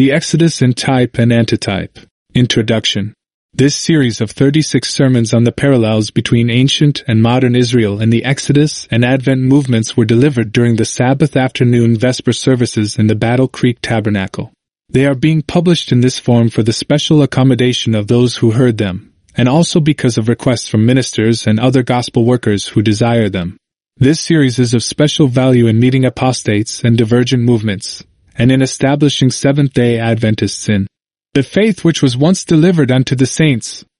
The Exodus in Type and Antitype. Introduction. This series of 36 sermons on the parallels between ancient and modern Israel and the Exodus and Advent movements were delivered during the Sabbath afternoon Vesper services in the Battle Creek Tabernacle. They are being published in this form for the special accommodation of those who heard them, and also because of requests from ministers and other gospel workers who desire them. This series is of special value in meeting apostates and divergent movements, and in establishing Seventh-day Adventists in the faith which was once delivered unto the saints,